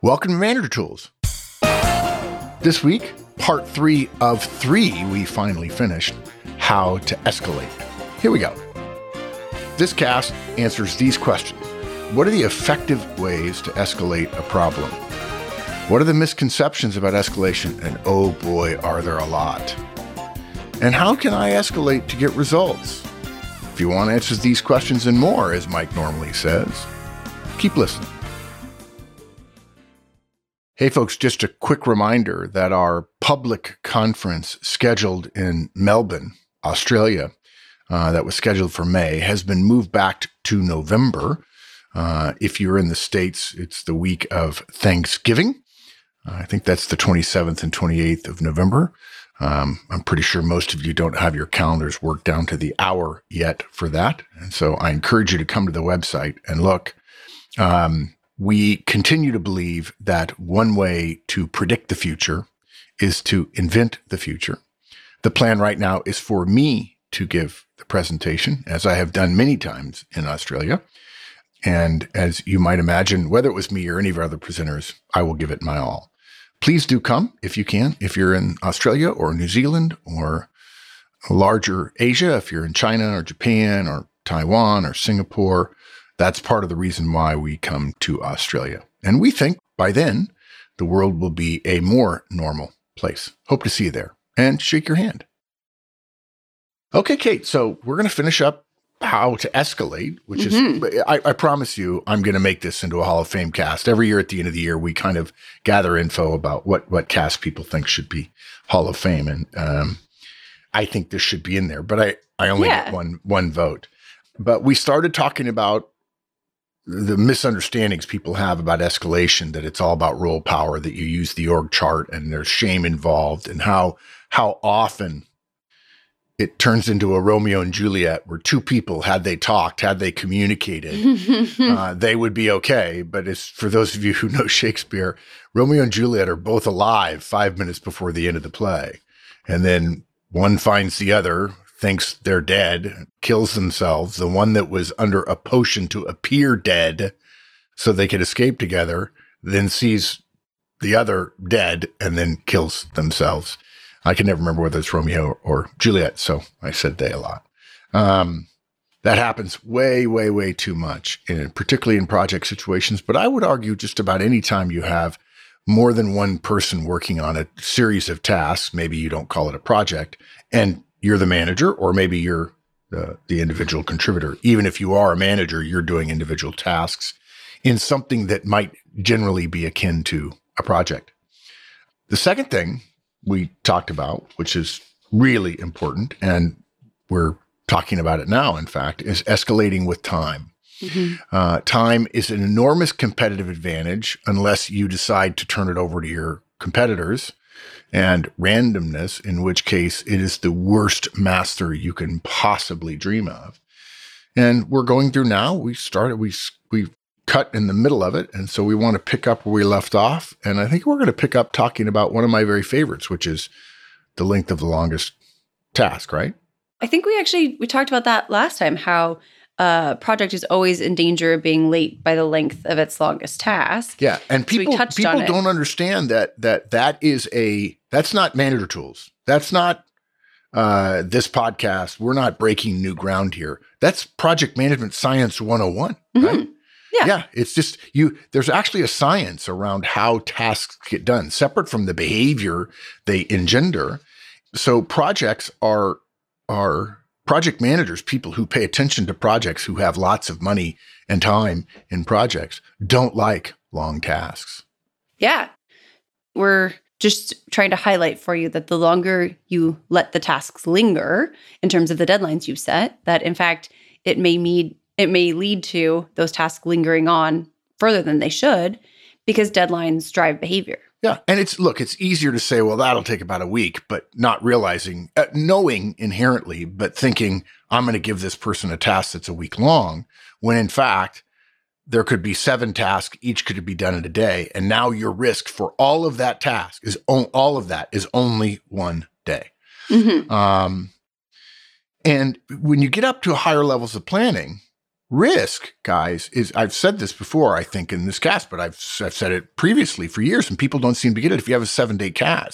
Welcome to Manager Tools. This week, part 3 of 3 we finally finished, How to Escalate. Here we go. This cast answers these questions. What are the effective ways to escalate a problem? What are the misconceptions about escalation? And oh boy, are there a lot. And how can I escalate to get results? If you want answers to these questions and more, as Mike normally says, keep listening. Hey folks, just a quick reminder that our public conference scheduled in Melbourne, Australia, that was scheduled for May, has been moved back to November. If you're in the States, it's the week of Thanksgiving. I think that's the 27th and 28th of November. I'm pretty sure most of you don't have your calendars worked down to the hour yet for that. And so I encourage you to come to the website and look. We continue to believe that one way to predict the future is to invent the future. The plan right now is for me to give the presentation, as I have done many times in Australia. And as you might imagine, whether it was me or any of our other presenters, I will give it my all. Please do come if you can, if you're in Australia or New Zealand or larger Asia, if you're in China or Japan or Taiwan or Singapore. That's part of the reason why we come to Australia. And we think by then, the world will be a more normal place. Hope to see you there and shake your hand. Okay, Kate, so we're going to finish up how to escalate, which is, I promise you, I'm going to make this into a Hall of Fame cast. Every year at the end of the year, we kind of gather info about what cast people think should be Hall of Fame. And I think this should be in there, but I only get one vote. But we started talking about the misunderstandings people have about escalation, that it's all about role power, that you use the org chart and there's shame involved, and how often it turns into a Romeo and Juliet where two people, had they talked, had they communicated, they would be okay. But it's, for those of you who know Shakespeare, Romeo and Juliet are both alive 5 minutes before the end of the play. And then one finds the other, thinks they're dead, kills themselves. The one that was under a potion to appear dead so they could escape together, then sees the other dead and then kills themselves. I can never remember whether it's Romeo or Juliet, so I said they a lot. That happens way, way, way too much, particularly in project situations. But I would argue just about any time you have more than one person working on a series of tasks, maybe you don't call it a project, and you're the manager, or maybe you're the individual contributor. Even if you are a manager, you're doing individual tasks in something that might generally be akin to a project. The second thing we talked about, which is really important, and we're talking about it now, in fact, is escalating with time. Time is an enormous competitive advantage unless you decide to turn it over to your competitors, and randomness, in which case it is the worst master you can possibly dream of. And we're going through now. We cut in the middle of it, and so we want to pick up where we left off. And I think we're going to pick up talking about one of my very favorites, which is the length of the longest task, right? I think we talked about that last time, how a project is always in danger of being late by the length of its longest task. Yeah, and people don't understand that's not Manager Tools. That's not this podcast. We're not breaking new ground here. That's Project Management Science 101, right? Yeah, it's just there's actually a science around how tasks get done, separate from the behavior they engender. So projects are project managers, people who pay attention to projects, who have lots of money and time in projects, don't like long tasks. Yeah. We're just trying to highlight for you that the longer you let the tasks linger in terms of the deadlines you've set, that in fact, it may lead to those tasks lingering on further than they should, because deadlines drive behavior. Yeah. And it's easier to say, well, that'll take about a week, but not realizing, knowing inherently, but thinking I'm going to give this person a task that's a week long, when in fact, there could be 7 tasks, each could be done in a day. And now your risk for all of that task is only 1 day. And when you get up to higher levels of planning, risk, guys, is I've said this before, I think, in this cast, but I've said it previously for years, and people don't seem to get it. If you have a 7-day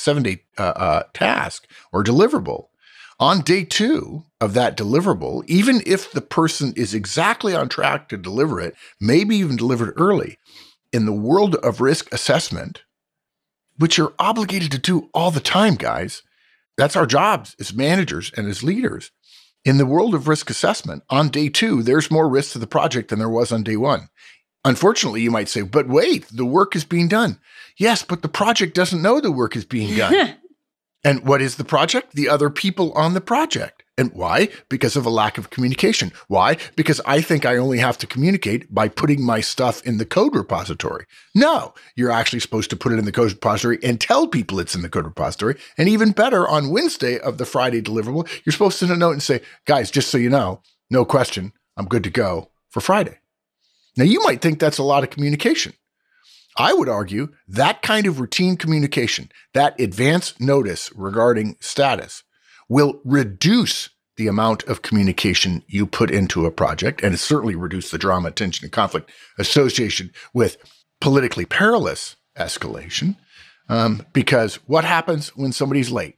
task or deliverable, on day 2 of that deliverable, even if the person is exactly on track to deliver it, maybe even delivered early, in the world of risk assessment, which you're obligated to do all the time, guys, that's our jobs as managers and as leaders. In the world of risk assessment, on day 2, there's more risk to the project than there was on day 1. Unfortunately, you might say, but wait, the work is being done. Yes, but the project doesn't know the work is being done. And what is the project? The other people on the project. And why? Because of a lack of communication. Why? Because I think I only have to communicate by putting my stuff in the code repository. No, you're actually supposed to put it in the code repository and tell people it's in the code repository. And even better, on Wednesday of the Friday deliverable, you're supposed to send a note and say, guys, just so you know, no question, I'm good to go for Friday. Now, you might think that's a lot of communication. I would argue that kind of routine communication, that advance notice regarding status, will reduce the amount of communication you put into a project, and it certainly reduce the drama, tension, and conflict association with politically perilous escalation. Because what happens when somebody's late?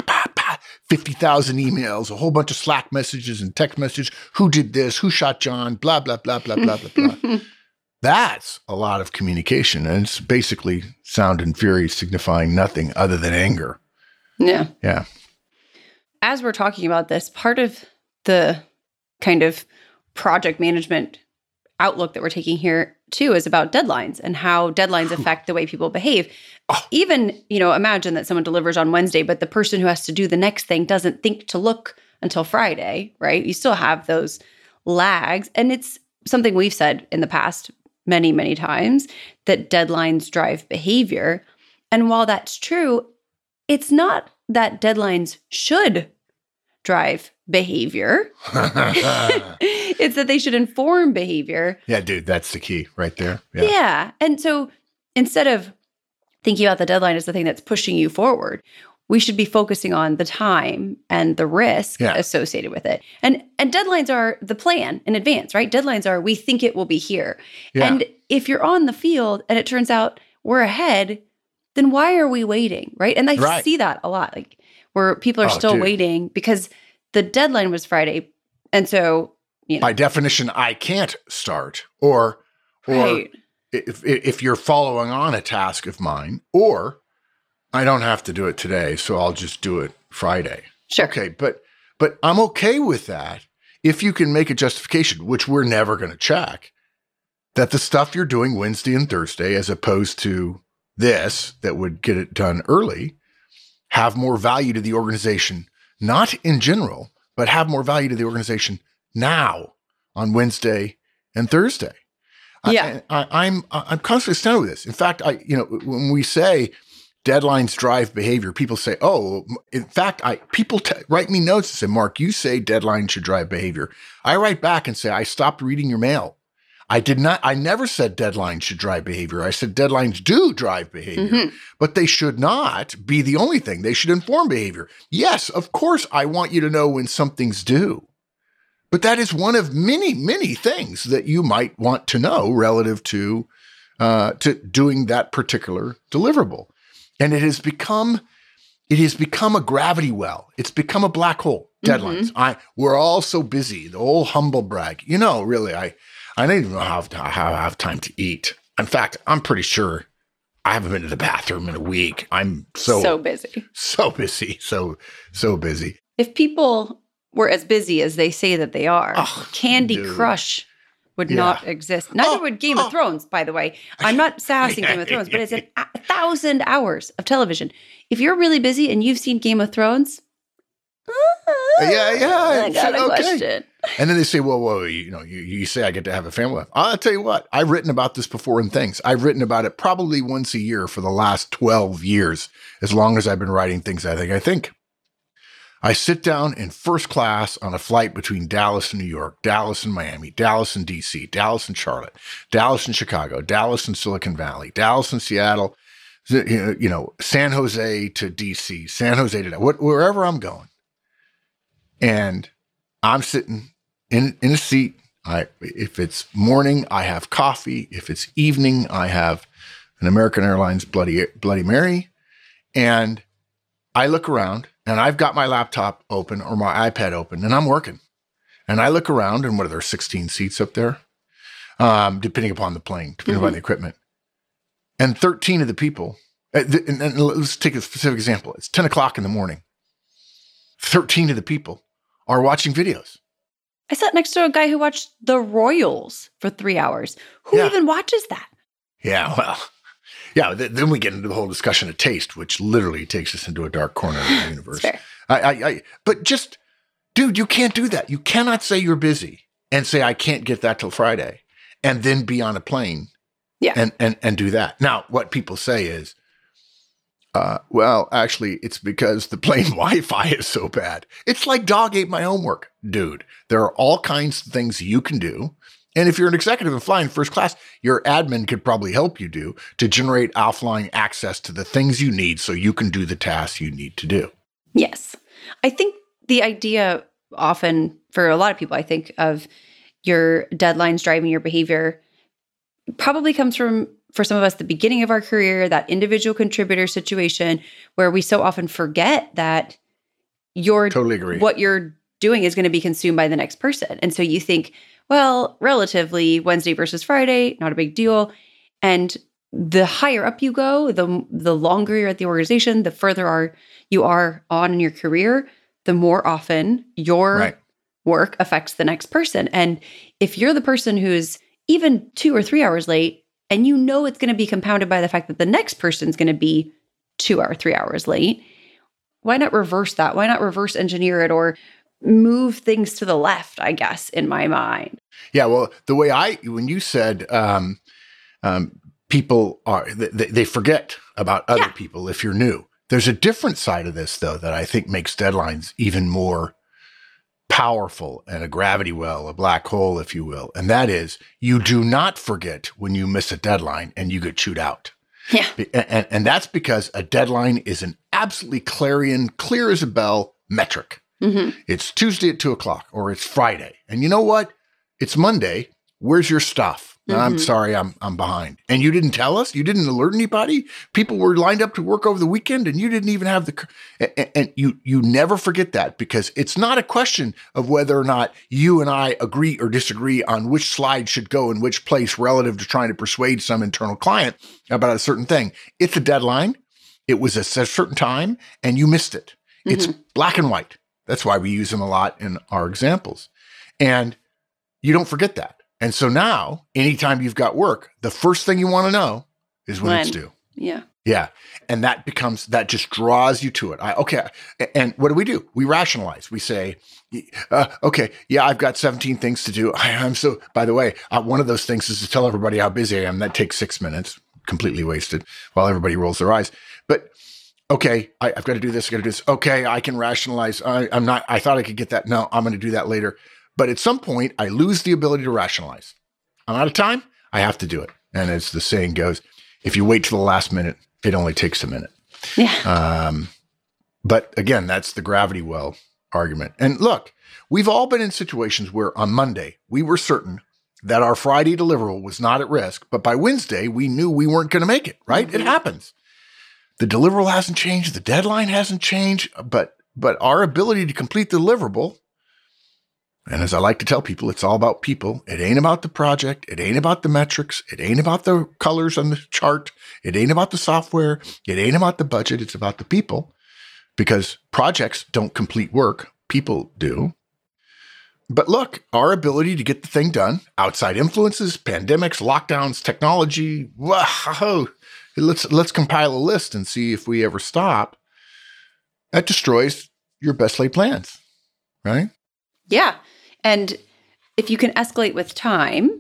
50,000 emails, a whole bunch of Slack messages and text messages. Who did this? Who shot John? Blah, blah, blah, blah, blah, blah, blah. That's a lot of communication. And it's basically sound and fury signifying nothing other than anger. Yeah. Yeah. As we're talking about this, part of the kind of project management outlook that we're taking here too is about deadlines and how deadlines affect the way people behave. Even, imagine that someone delivers on Wednesday, but the person who has to do the next thing doesn't think to look until Friday, right? You still have those lags. And it's something we've said in the past many, many times, that deadlines drive behavior. And while that's true, it's not that deadlines should drive behavior. It's that they should inform behavior. Yeah, dude, that's the key right there. Yeah. And so instead of thinking about the deadline as the thing that's pushing you forward, we should be focusing on the time and the risk associated with it. And deadlines are the plan in advance, right? Deadlines are, we think it will be here. Yeah. And if you're on the field and it turns out we're ahead, then why are we waiting, right? And I see that a lot, like where people are still waiting because the deadline was Friday. And so, by definition, I can't start. Or if you're following on a task of mine, or I don't have to do it today, so I'll just do it Friday. Sure. Okay, but I'm okay with that if you can make a justification, which we're never going to check, that the stuff you're doing Wednesday and Thursday, as opposed to this that would get it done early, have more value to the organization, not in general, but have more value to the organization now on Wednesday and Thursday. Yeah. I'm constantly stunned with this. In fact, when we say deadlines drive behavior, people say, oh, in fact, people write me notes and say, Mark, you say deadlines should drive behavior. I write back and say, I stopped reading your mail. I never said deadlines should drive behavior. I said deadlines do drive behavior, but they should not be the only thing. They should inform behavior. Yes, of course, I want you to know when something's due, but that is one of many, many things that you might want to know relative to doing that particular deliverable. And it has become a gravity well. It's become a black hole. Deadlines. We're all so busy. The old humble brag. Really, I don't even know how I have time to eat. In fact, I'm pretty sure I haven't been to the bathroom in a week. I'm so busy. So busy. So busy. If people were as busy as they say that they are, Candy Crush would not exist. Neither would Game of Thrones, by the way. I'm not sassing Game of Thrones, but it's 1,000 hours of television. If you're really busy and you've seen Game of Thrones, I got a question. And then they say, well, you say I get to have a family life. I'll tell you what, I've written about this before in things. I've written about it probably once a year for the last 12 years, as long as I've been writing things. I think. I sit down in first class on a flight between Dallas and New York, Dallas and Miami, Dallas and DC, Dallas and Charlotte, Dallas and Chicago, Dallas and Silicon Valley, Dallas and Seattle, San Jose to DC, San Jose to wherever I'm going. And I'm sitting in a seat If it's morning, I have coffee. If it's evening, I have an American Airlines Bloody Mary. And I look around and I've got my laptop open or my iPad open and I'm working. And I look around and what are there, 16 seats up there? Depending upon the plane, depending upon the equipment. And 13 of the people, and let's take a specific example. It's 10 o'clock in the morning. 13 of the people are watching videos. I sat next to a guy who watched the Royals for 3 hours. Who even watches that? Yeah, well, yeah. Then we get into the whole discussion of taste, which literally takes us into a dark corner of the universe. Fair. But just, dude, you can't do that. You cannot say you're busy and say, I can't get that till Friday, and then be on a plane and do that. Now, what people say is, well, actually, it's because the plane Wi-Fi is so bad. It's like dog ate my homework. Dude, there are all kinds of things you can do. And if you're an executive and flying first class, your admin could probably help you do to generate offline access to the things you need so you can do the tasks you need to do. Yes. I think the idea often for a lot of people, I think of your deadlines driving your behavior probably comes from, for some of us, the beginning of our career, that individual contributor situation where we so often forget that Totally agree. What you're doing is going to be consumed by the next person. And so you think, well, relatively Wednesday versus Friday, not a big deal. And the higher up you go, the longer you're at the organization, the further you are on in your career, the more often your work affects the next person. And if you're the person who's even 2 or 3 hours late, and you know it's going to be compounded by the fact that the next person's going to be 2 or 3 hours late, why not reverse that? Why not reverse engineer it or move things to the left, I guess, in my mind? Yeah, well, the way when you said people they forget about other people if you're new. There's a different side of this, though, that I think makes deadlines even more powerful and a gravity well, a black hole, if you will. And that is, you do not forget when you miss a deadline and you get chewed out. Yeah. And that's because a deadline is an absolutely clarion, clear as a bell metric. Mm-hmm. It's Tuesday at 2:00 or it's Friday. And you know what? It's Monday. Where's your stuff? Mm-hmm. I'm sorry, I'm behind. And you didn't tell us? You didn't alert anybody? People were lined up to work over the weekend and you didn't even have and you never forget that, because it's not a question of whether or not you and I agree or disagree on which slide should go in which place relative to trying to persuade some internal client about a certain thing. It's a deadline. It was a certain time and you missed it. Mm-hmm. It's black and white. That's why we use them a lot in our examples. And you don't forget that. And so now, anytime you've got work, the first thing you want to know is when it's due. Yeah. Yeah. And that just draws you to it. Okay. And what do? We rationalize. We say, okay, yeah, I've got 17 things to do. By the way, one of those things is to tell everybody how busy I am. That takes 6 minutes, completely wasted while everybody rolls their eyes. But okay, I've got to do this. I got to do this. Okay, I can rationalize. I thought I could get that. No, I'm going to do that later. But at some point, I lose the ability to rationalize. I'm out of time. I have to do it. And as the saying goes, if you wait till the last minute, it only takes a minute. Yeah. But again, that's the gravity well argument. And look, we've all been in situations where on Monday, we were certain that our Friday deliverable was not at risk. But by Wednesday, we knew we weren't going to make it, right? Mm-hmm. It happens. The deliverable hasn't changed. The deadline hasn't changed. But our ability to complete the deliverable, and as I like to tell people, it's all about people. It ain't about the project. It ain't about the metrics. It ain't about the colors on the chart. It ain't about the software. It ain't about the budget. It's about the people, because projects don't complete work. People do. But look, our ability to get the thing done, outside influences, pandemics, lockdowns, technology, wow, let's compile a list and see if we ever stop. That destroys your best laid plans, right? Yeah. And if you can escalate with time,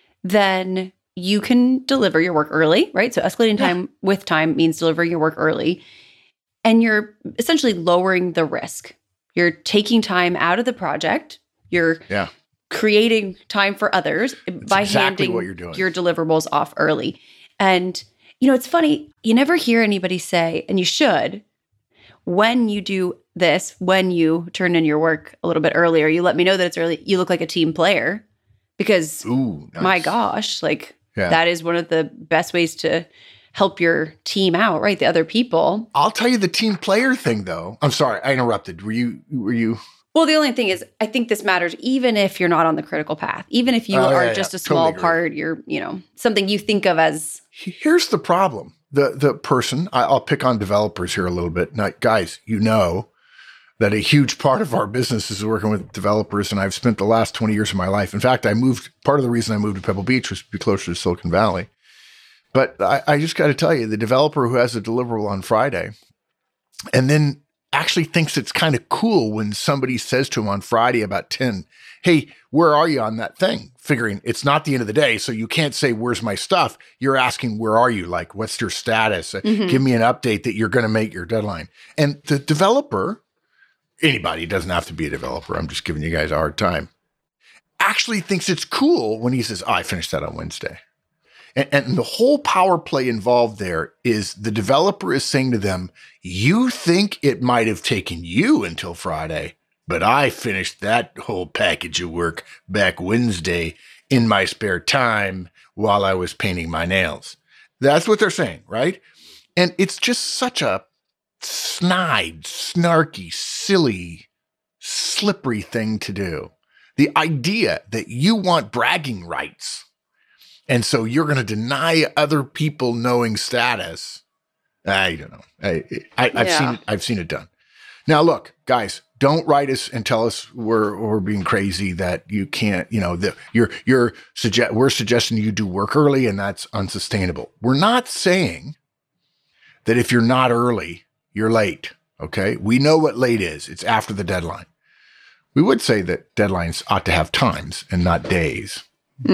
then you can deliver your work early, right? So escalating time with time means delivering your work early. And you're essentially lowering the risk. You're taking time out of the project. You're creating time for others by handing what you're doing. Your deliverables off early. And, it's funny. You never hear anybody say, and you should, when you do this, when you turn in your work a little bit earlier, you let me know that it's early, you look like a team player, Because Ooh, nice. my gosh, like Yeah. that is one of the best ways to help your team out, right? The other people. I'll tell you the team player thing, though. I'm sorry, I interrupted. Were you? Well, the only thing is, I think this matters even if you're not on the critical path, even if you are just a small totally part, you're, something you think of as. Here's the problem. The person, I'll pick on developers here a little bit. Now, guys, that a huge part of our business is working with developers, and I've spent the last 20 years of my life. In fact, part of the reason I moved to Pebble Beach was to be closer to Silicon Valley. But I just got to tell you, the developer who has a deliverable on Friday and then actually thinks it's kind of cool when somebody says to him on Friday about 10, hey, where are you on that thing? Figuring it's not the end of the day, so you can't say, where's my stuff? You're asking, where are you? Like, what's your status? Give me an update that you're going to make your deadline. And the developer, anybody, doesn't have to be a developer, I'm just giving you guys a hard time, actually thinks it's cool when he says, I finished that on Wednesday. And the whole power play involved there is the developer is saying to them, you think it might have taken you until Friday, but I finished that whole package of work back Wednesday in my spare time while I was painting my nails. That's what they're saying, right? And it's just such a snide, snarky, silly, slippery thing to do. The idea that you want bragging rights, and so you're going to deny other people knowing status. I don't know. I've seen it done. Now, look, guys, don't write us and tell us we're being crazy that you can't. We're suggesting you do work early, and that's unsustainable. We're not saying that if you're not early, you're late. Okay, we know what late is. It's after the deadline. We would say that deadlines ought to have times and not days.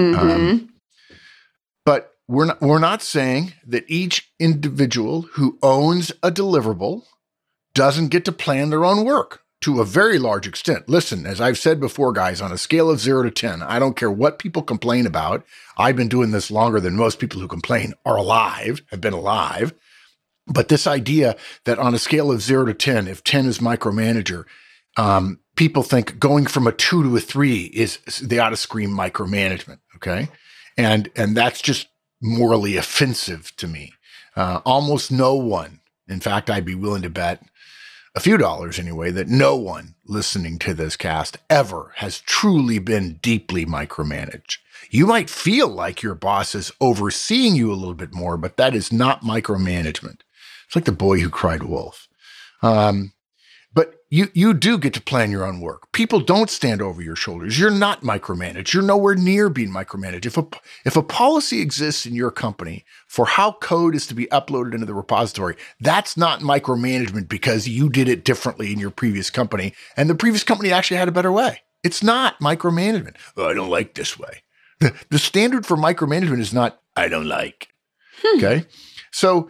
But we're not saying that each individual who owns a deliverable doesn't get to plan their own work to a very large extent. Listen, as I've said before, guys, on a scale of 0 to 10, I don't care what people complain about. I've been doing this longer than most people who complain have been alive. But this idea that on a scale of 0 to 10, if 10 is micromanager, people think going from a 2 to a 3 is they ought to scream micromanagement. Okay. And that's just morally offensive to me. Almost no one, in fact, I'd be willing to bet a few dollars anyway, that no one listening to this cast ever has truly been deeply micromanaged. You might feel like your boss is overseeing you a little bit more, but that is not micromanagement. It's like the boy who cried wolf. But you do get to plan your own work. People don't stand over your shoulders. You're not micromanaged. You're nowhere near being micromanaged. If a policy exists in your company for how code is to be uploaded into the repository, that's not micromanagement because you did it differently in your previous company, and the previous company actually had a better way. It's not micromanagement. Oh, I don't like this way. The standard for micromanagement is not, I don't like. Okay? So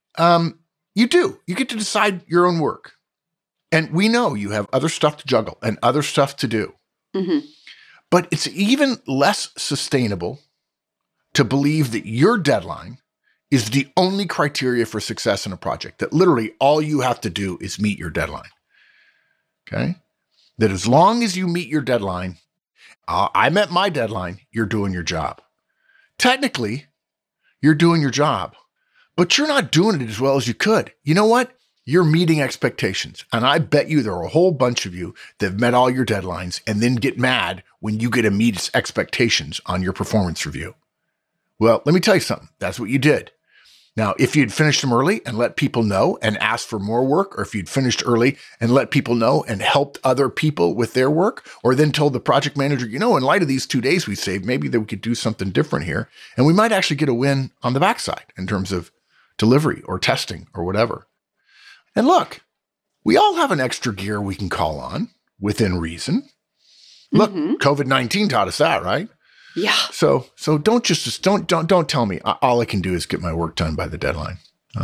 you get to decide your own work. And we know you have other stuff to juggle and other stuff to do. But it's even less sustainable to believe that your deadline is the only criteria for success in a project, that literally all you have to do is meet your deadline. Okay? That as long as you meet your deadline, I met my deadline, you're doing your job. Technically, you're doing your job, but you're not doing it as well as you could. You know what? You're meeting expectations. And I bet you there are a whole bunch of you that have met all your deadlines and then get mad when you get to meet expectations on your performance review. Well, let me tell you something. That's what you did. Now, if you'd finished them early and let people know and asked for more work, or if you'd finished early and let people know and helped other people with their work, or then told the project manager, in light of these 2 days we saved, maybe that we could do something different here. And we might actually get a win on the backside in terms of delivery or testing or whatever. And look, we all have an extra gear we can call on within reason. Look, COVID-19 taught us that, right? Yeah. So don't tell me all I can do is get my work done by the deadline.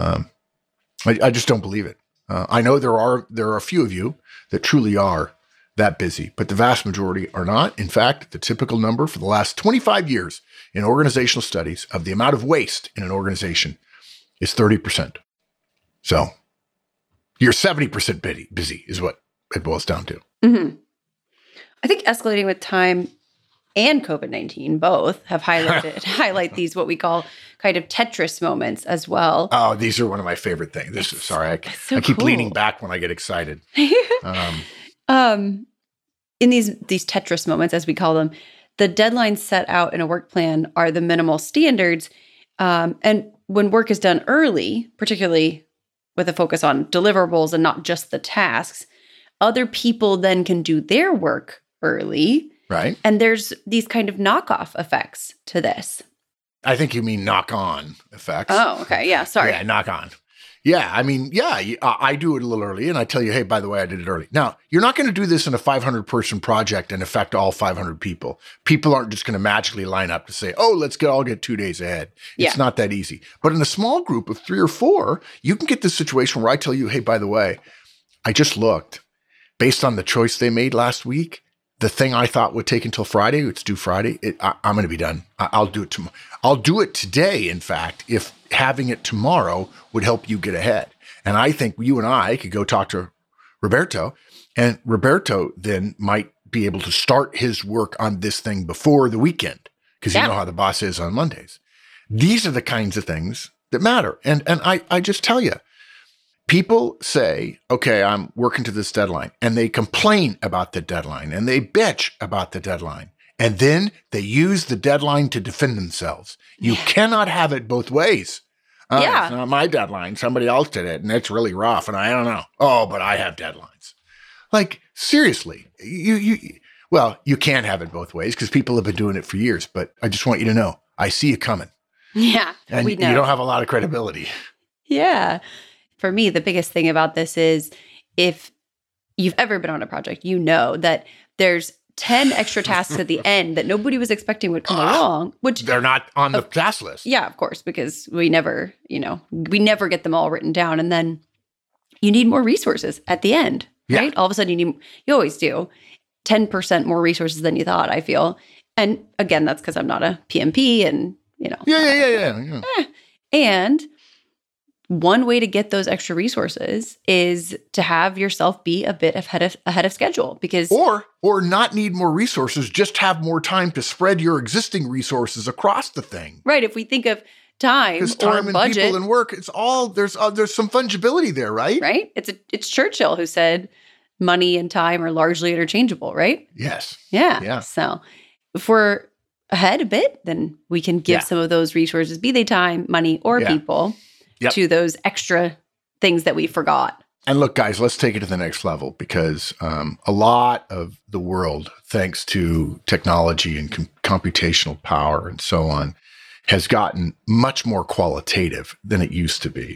I just don't believe it. I know there are a few of you that truly are that busy, but the vast majority are not. In fact, the typical number for the last 25 years in organizational studies of the amount of waste in an organization is 30%. So you're 70% busy is what it boils down to. I think escalating with time and COVID-19 both have highlight these what we call kind of Tetris moments as well. Oh, these are one of my favorite things. I keep leaning back when I get excited. In these Tetris moments, as we call them, the deadlines set out in a work plan are the minimal standards. And when work is done early, particularly with a focus on deliverables and not just the tasks, other people then can do their work early. Right. And there's these kind of knockoff effects to this. I think you mean knock-on effects. Oh, okay. Yeah, sorry. Yeah, knock-on. Yeah, I mean, I do it a little early, and I tell you, hey, by the way, I did it early. Now, you're not going to do this in a 500-person project and affect all 500 people. People aren't just going to magically line up to say, oh, let's all get 2 days ahead. It's not that easy. But in a small group of 3 or 4, you can get this situation where I tell you, hey, by the way, I just looked. Based on the choice they made last week, the thing I thought would take until Friday, it's due Friday, I'm going to be done. I'll do it tomorrow. I'll do it today, in fact, if having it tomorrow would help you get ahead. And I think you and I could go talk to Roberto, and Roberto then might be able to start his work on this thing before the weekend, because you know how the boss is on Mondays. These are the kinds of things that matter. And I just tell you, people say, okay, I'm working to this deadline, and they complain about the deadline, and they bitch about the deadline. And then they use the deadline to defend themselves. You cannot have it both ways. It's not my deadline. Somebody else did it, and it's really rough, and I don't know. Oh, but I have deadlines. Like, seriously, you can't have it both ways because people have been doing it for years. But I just want you to know, I see you coming. Yeah, and we know. You don't have a lot of credibility. Yeah. For me, the biggest thing about this is if you've ever been on a project, you know that there's 10 extra tasks at the end that nobody was expecting would come along, which they're not on the task list. Yeah, of course, because we never get them all written down. And then you need more resources at the end, right? All of a sudden you always do 10% more resources than you thought, I feel. And again, that's because I'm not a PMP and, Yeah. And one way to get those extra resources is to have yourself be a bit ahead of schedule, because or not need more resources, just have more time to spread your existing resources across the thing. Right. If we think of time or and budget, people and work, it's all there's some fungibility there, right? Right. It's Churchill who said money and time are largely interchangeable, right? Yes. Yeah. So if we're ahead a bit, then we can give some of those resources, be they time, money, or people, to those extra things that we forgot. And look, guys, let's take it to the next level, because a lot of the world, thanks to technology and computational power and so on, has gotten much more qualitative than it used to be.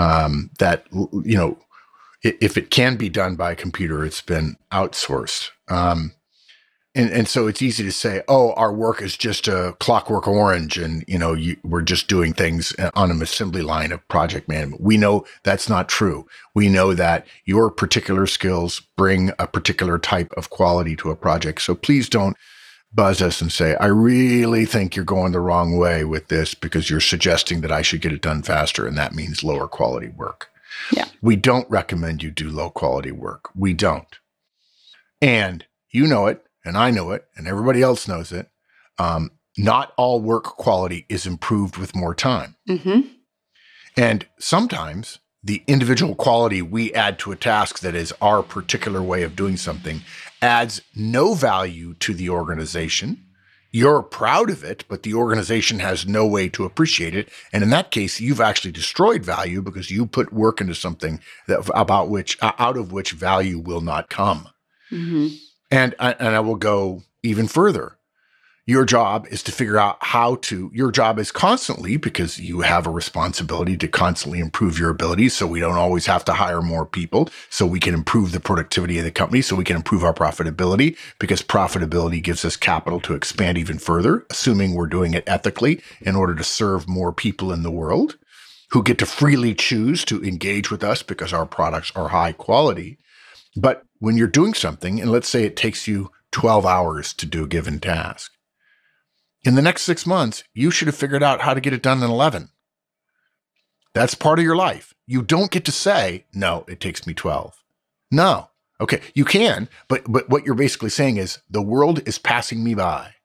If it can be done by a computer, it's been outsourced. And so it's easy to say, oh, our work is just a Clockwork Orange, and we're just doing things on an assembly line of project management. We know that's not true. We know that your particular skills bring a particular type of quality to a project. So please don't buzz us and say, I really think you're going the wrong way with this because you're suggesting that I should get it done faster, and that means lower quality work. Yeah. We don't recommend you do low quality work. We don't. And you know it. And I know it, and everybody else knows it. Not all work quality is improved with more time. Mm-hmm. And sometimes the individual quality we add to a task that is our particular way of doing something adds no value to the organization. You're proud of it, but the organization has no way to appreciate it. And in that case, you've actually destroyed value because you put work into something out of which value will not come. Mm-hmm. And I will go even further. Your job is to figure out your job is constantly, because you have a responsibility to constantly improve your abilities, so we don't always have to hire more people, so we can improve the productivity of the company, so we can improve our profitability, because profitability gives us capital to expand even further, assuming we're doing it ethically in order to serve more people in the world who get to freely choose to engage with us because our products are high quality. But when you're doing something, and let's say it takes you 12 hours to do a given task, in the next 6 months, you should have figured out how to get it done in 11. That's part of your life. You don't get to say, no, it takes me 12. No. Okay, you can, but what you're basically saying is the world is passing me by.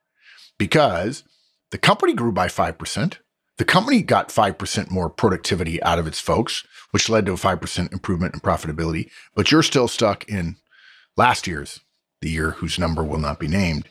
because the company grew by 5%. The company got 5% more productivity out of its folks, which led to a 5% improvement in profitability. But you're still stuck in last year's, the year whose number will not be named,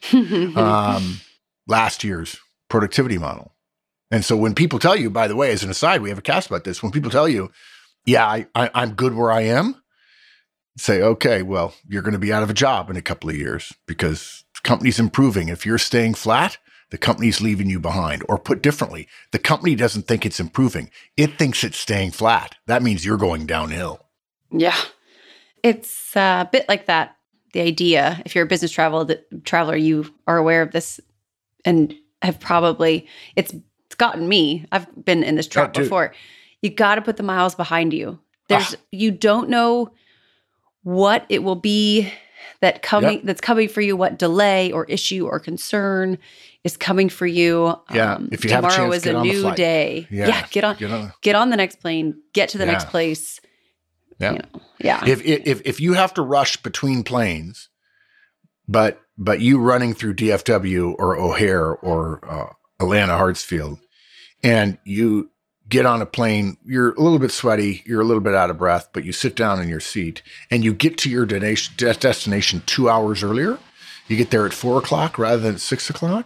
last year's productivity model. And so when people tell you, by the way, as an aside, we have a cast about this. When people tell you, yeah, I'm good where I am, say, okay, well, you're going to be out of a job in a couple of years because the company's improving. If you're staying flat, the company's leaving you behind. Or put differently, the company doesn't think it's improving. It thinks it's staying flat. That means you're going downhill. Yeah. It's a bit like that. The idea, if you're a business traveler, you are aware of this and have probably, it's gotten me. I've been in this trap before. You got to put the miles behind you. You don't know what it will be that's coming for you, what delay or issue or concern is coming for you. If you have a chance, tomorrow is a new day. Get on the next plane, get to the next place. Yeah. You know, yeah. If you have to rush between planes, but you running through DFW or O'Hare or Atlanta Hartsfield, and you get on a plane, you're a little bit sweaty, you're a little bit out of breath, but you sit down in your seat and you get to your destination 2 hours earlier. You get there at 4:00 rather than at 6:00.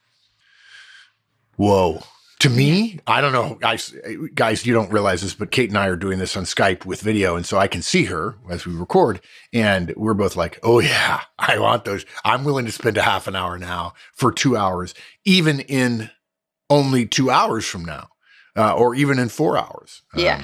Whoa. To me, I don't know, guys, you don't realize this, but Kate and I are doing this on Skype with video. And so I can see her as we record. And we're both like, oh yeah, I want those. I'm willing to spend a half an hour now for 2 hours, even in only 2 hours from now, or even in 4 hours. Yeah.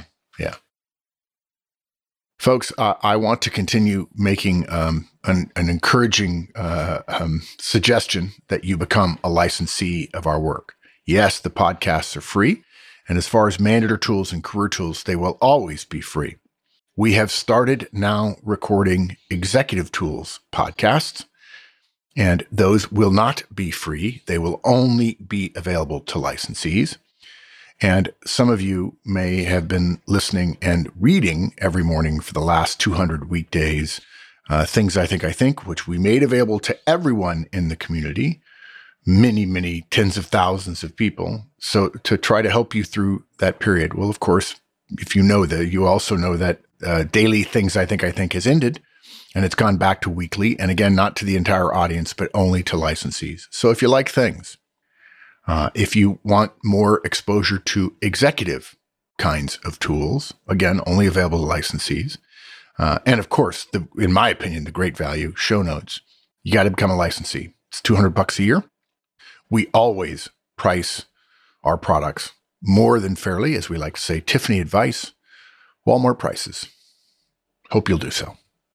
Folks, I want to continue making an encouraging suggestion that you become a licensee of our work. Yes, the podcasts are free. And as far as Manditor tools and career tools, they will always be free. We have started now recording executive tools podcasts, and those will not be free. They will only be available to licensees. And some of you may have been listening and reading every morning for the last 200 weekdays, Things I Think, which we made available to everyone in the community. Many tens of thousands of people. So to try to help you through that period. Well, of course, if you know that, you also know that daily Things I Think has ended, and it's gone back to weekly. And again, not to the entire audience, but only to licensees. So if you like things, if you want more exposure to executive kinds of tools, again, only available to licensees. And of course, in my opinion, the great value, show notes. You got to become a licensee. It's $200 a year. We always price our products more than fairly, as we like to say, Tiffany advice, Walmart prices. Hope you'll do so.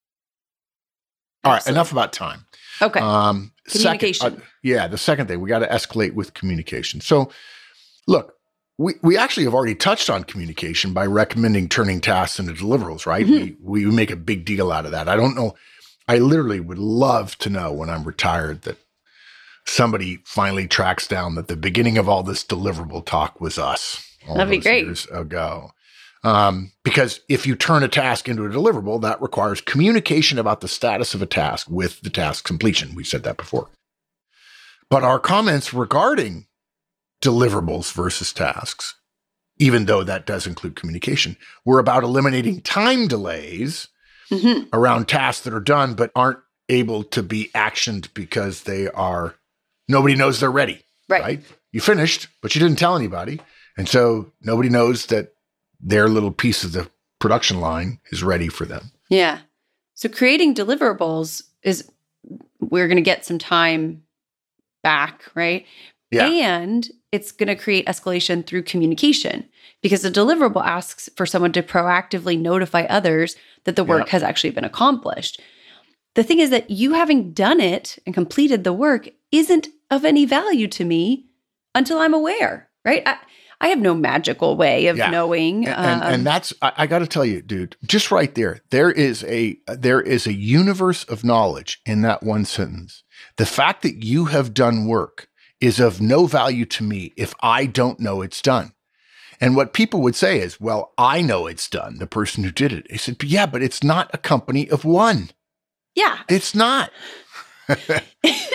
All right, enough about time. Okay. Communication. The second thing, we got to escalate with communication. So look, we actually have already touched on communication by recommending turning tasks into deliverables, right? Mm-hmm. We make a big deal out of that. I don't know. I literally would love to know when I'm retired that somebody finally tracks down that the beginning of all this deliverable talk was us. That'd be great. Years ago. Because if you turn a task into a deliverable, that requires communication about the status of a task with the task completion. We said that before. But our comments regarding deliverables versus tasks, even though that does include communication, were about eliminating time delays around tasks that are done but aren't able to be actioned because nobody knows they're ready, right? You finished, but you didn't tell anybody. And so nobody knows that their little piece of the production line is ready for them. Yeah. So creating deliverables we're going to get some time back, right? Yeah. And it's going to create escalation through communication because the deliverable asks for someone to proactively notify others that the work has actually been accomplished. The thing is that you having done it and completed the work isn't of any value to me until I'm aware, right? I have no magical way of knowing. And that's, I got to tell you, dude, just right there is a universe of knowledge in that one sentence. The fact that you have done work is of no value to me if I don't know it's done. And what people would say is, well, I know it's done, the person who did it. I said, yeah, but it's not a company of one. Yeah. It's not.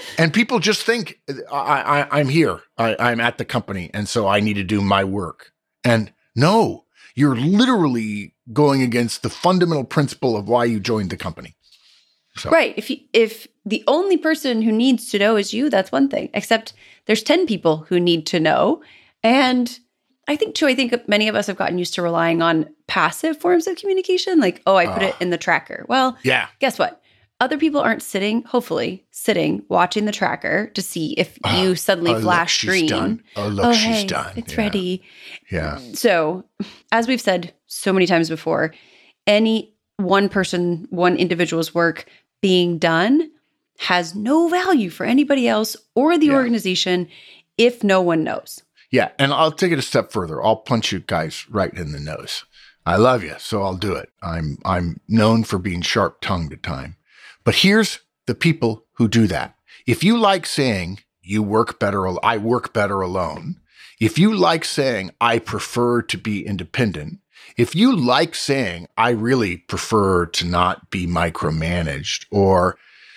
And people just think I'm here. I'm at the company. And so I need to do my work. And no, you're literally going against the fundamental principle of why you joined the company. So. Right. If the only person who needs to know is you, that's one thing. Except there's 10 people who need to know. And I think many of us have gotten used to relying on passive forms of communication. Like, I put it in the tracker. Well, yeah. Guess what? Other people aren't hopefully sitting, watching the tracker to see if you suddenly flash green. Done. She's done. It's ready. Yeah. So, as we've said so many times before, any one individual's work being done has no value for anybody else or the organization if no one knows. Yeah. And I'll take it a step further. I'll punch you guys right in the nose. I love you, so I'll do it. I'm known for being sharp-tongued at times. But here's the people who do that. If you like saying I work better alone, if you like saying I prefer to be independent, if you like saying I really prefer to not be micromanaged, or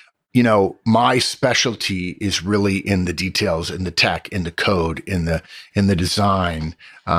my specialty is really in the details, in the tech, in the code, in the design.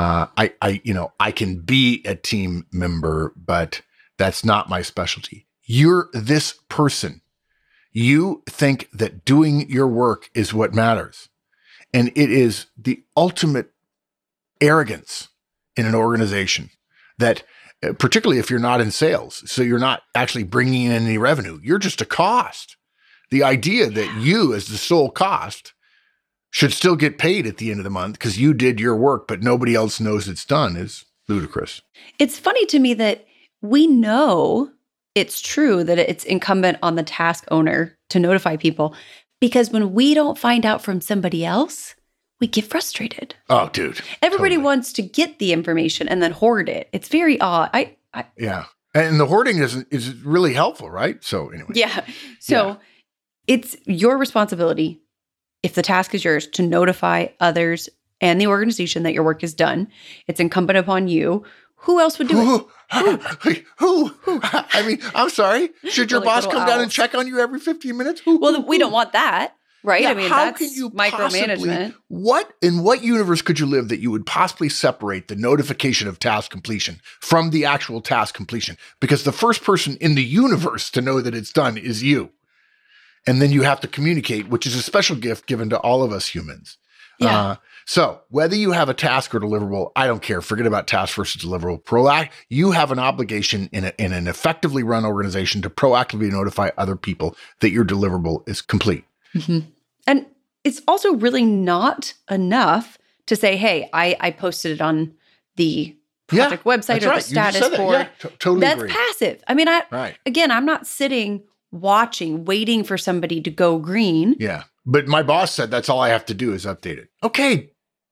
I can be a team member, but that's not my specialty. You're this person. You think that doing your work is what matters. And it is the ultimate arrogance in an organization that, particularly if you're not in sales, so you're not actually bringing in any revenue, you're just a cost. The idea that you as the sole cost should still get paid at the end of the month because you did your work, but nobody else knows it's done is ludicrous. It's funny to me that we know it's true that it's incumbent on the task owner to notify people, because when we don't find out from somebody else, we get frustrated. Oh, dude. Everybody wants to get the information and then hoard it. It's very odd. Yeah. And the hoarding is really helpful, right? So anyway. Yeah. So it's your responsibility, if the task is yours, to notify others and the organization that your work is done. It's incumbent upon you. Who else would do it? Who? I mean, I'm sorry. Should your boss come down and check on you every 15 minutes? We don't want that, right? Yeah, I mean, how that's can you micromanagement. In what universe could you live that you would possibly separate the notification of task completion from the actual task completion? Because the first person in the universe to know that it's done is you. And then you have to communicate, which is a special gift given to all of us humans. Yeah. So whether you have a task or deliverable, I don't care. Forget about task versus deliverable. You have an obligation in an effectively run organization to proactively notify other people that your deliverable is complete. Mm-hmm. And it's also really not enough to say, hey, I posted it on the project website or the status board. Yeah, totally That's agree. passive. I mean, again, I'm not sitting watching, waiting for somebody to go green. Yeah. But my boss said that's all I have to do is update it. Okay.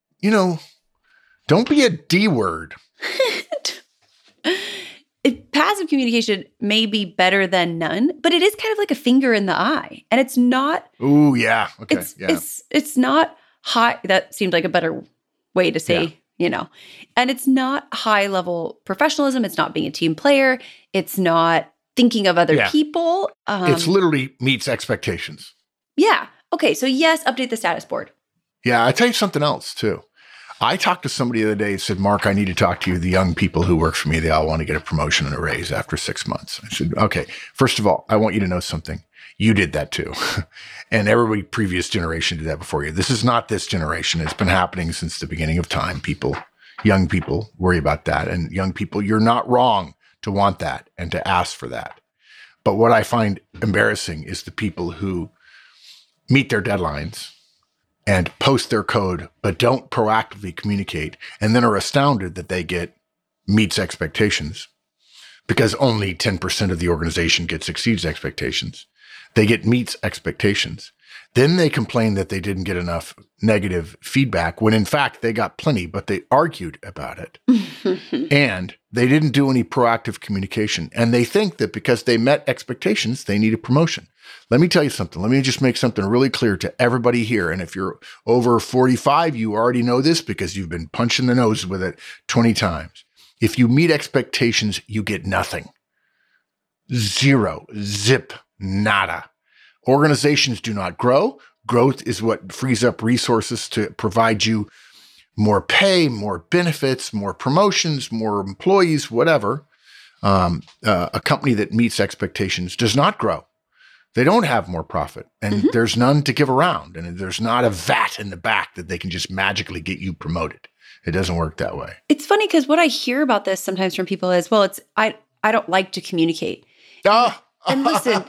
Don't be a D word. Passive communication may be better than none, but it is kind of like a finger in the eye. And it's not. Oh, yeah. Okay. It's not high. That seemed like a better way to say, and it's not high level professionalism. It's not being a team player. It's not thinking of other people. It's literally meets expectations. Yeah. Okay. So yes, update the status board. Yeah. I tell you something else too. I talked to somebody the other day and said, Mark, I need to talk to you. The young people who work for me, they all want to get a promotion and a raise after 6 months. I said, okay, first of all, I want you to know something. You did that too. And every previous generation did that before you. This is not this generation. It's been happening since the beginning of time. Young people worry about that. And young people, you're not wrong to want that and to ask for that. But what I find embarrassing is the people who meet their deadlines and post their code, but don't proactively communicate, and then are astounded that they get meets expectations because only 10% of the organization exceeds expectations. They get meets expectations. Then they complain that they didn't get enough negative feedback when in fact they got plenty, but they argued about it. And they didn't do any proactive communication. And they think that because they met expectations, they need a promotion. Let me tell you something. Let me just make something really clear to everybody here. And if you're over 45, you already know this because you've been punched in the nose with it 20 times. If you meet expectations, you get nothing. Zero. Zip. Nada. Organizations do not grow. Growth is what frees up resources to provide you more pay, more benefits, more promotions, more employees, whatever. A company that meets expectations does not grow. They don't have more profit, and there's none to give around, and there's not a vat in the back that they can just magically get you promoted. It doesn't work that way. It's funny because what I hear about this sometimes from people is, well, I don't like to communicate. And listen,